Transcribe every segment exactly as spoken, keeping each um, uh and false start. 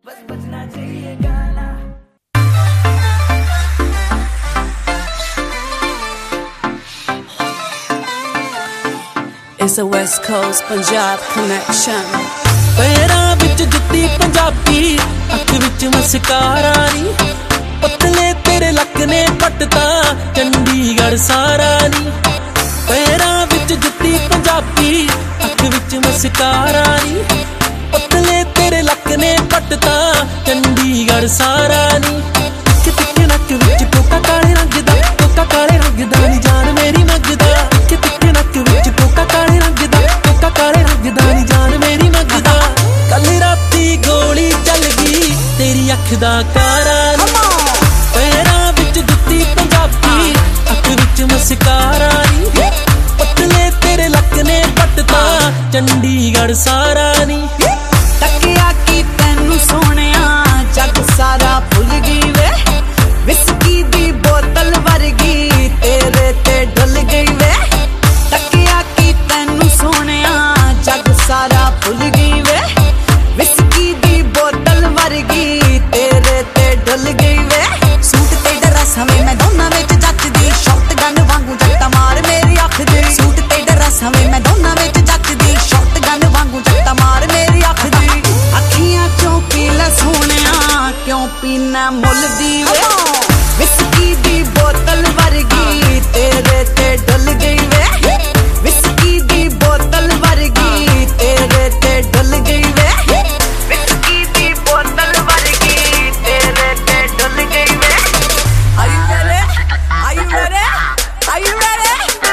बस बजना चाहिए गाना। It's a West Coast Punjab connection. पैरां विच जुत्ती पंजाबी, अख विच मस्कारा नी, पतले तेरे लक ने पटता चंडीगढ़ सारा नी। पैरां विच जुत्ती पंजाबी, अख विच मस्कारा नी, पतले तेरे लक ने पटता चंडीगढ़ सारा नी। तिक्के नक विच टोका काले रंग दा, टोका काले रंग दा नी जान मेरी मंगदा। तिक्के नक विच टोका काले रंग दा, टोका काले रंग दा नी जान मेरी मंगदा। कल राती गोली चल गई तेरी अख दा कारा नी। पैरां विच जुत्ती पंजाबी, अख विच मस्कारा नी, पतले तेरे लक ने पटता चंडीगढ़ सारा नी। तकिया की तैनू सोहणिया जग सारा भुल गई वे, विस्की दी बोतल वर्गी तेरे ते ढल गई वे। तकिया की तैनू सोहणिया जग सारा भुल गई वे, विस्की दी बोतल वर्गी तेरे ते ढल गई वे। सूट ते ड्रेस हमें मैं दोनों विच जचदी, शॉटगन वांगू जट्टा मार मेरी अख दी। सूट ते ड्रेस हमें मैं दोनों विच जचदी, शॉटगन वांगू जट्टा मार मेरी अख दी। अखियां चों पी ले सोहणिया क्यों पीना मुल दी वे, विस्की दी बोतल वर्गी तेरे ते ढल गई वे। विस्की दी बोतल वर्गी तेरे ते ढल गई वे, विस्की दी बोतल वर्गी तेरे ते ढल गई वे। Are you ready? Are you ready? Are you ready?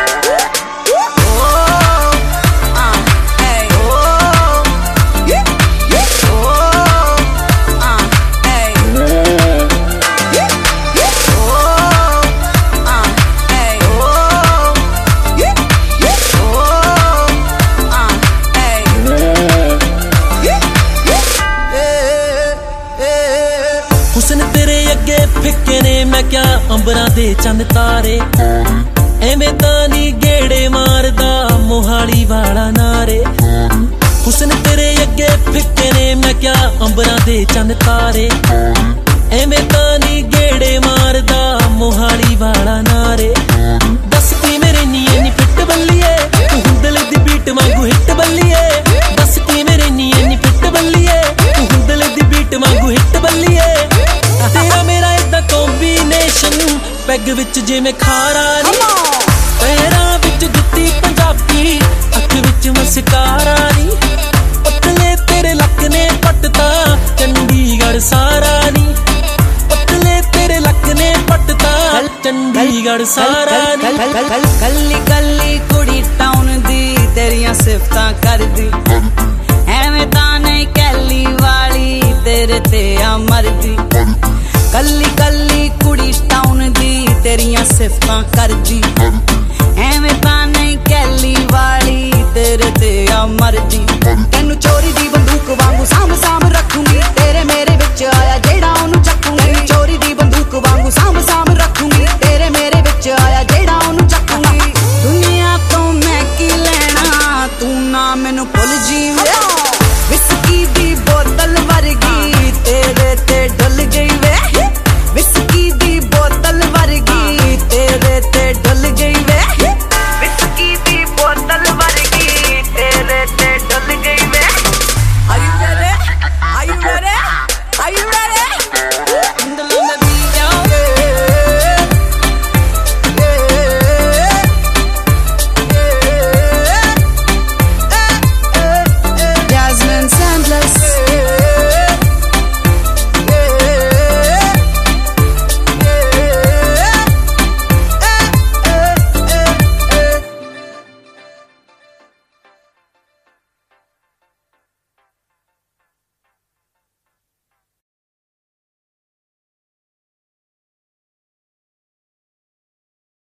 हुस्न तेरे अगे फिक्के ने मैं क्या अंबरां दे चंद तारे, एवें तां नी गेड़े मारदा मोहाली वाला नारे। हुस्न तेरे अगे फिक्के ने मैं क्या अंबरां दे चंद तारे, एवें तां नी गेड़े मारदा मोहाली वाला नारे। दस की मेरे नी इन्नी फिट बल्लीए, तू हुंदल दी बीट वांगू हिट बल्लीए। दस की मेरे नी इन्नी फिट बल्लीए, तू हुंदल दी बीट वांगू हिट बल्लीए। तेरा मेरा इदा कॉम्बिनेशन पैग विच जिवें खारा नी। पैरां विच जुत्ती पंजाबी, अख विच मस्कारा नी, पतले तेरे लक ने पटता चंडीगढ़ सारा नी। पतले तेरे लक ने पटता चंडीगढ़ सारा नी। कल्ली कल्ली कुड़ी टाउन दी तेरियां सिफतां करदी, एवें तां नहीं कैली वाली तेरे ते आ मरदी। कल्ली कल्ली कुड़ी टाउन दी तेरियां सिफतां करदी, एवें तां नहीं कैली वाली तेरे ते आ मरदी। तैनू चोरी दी बंदूक वांगू साम साम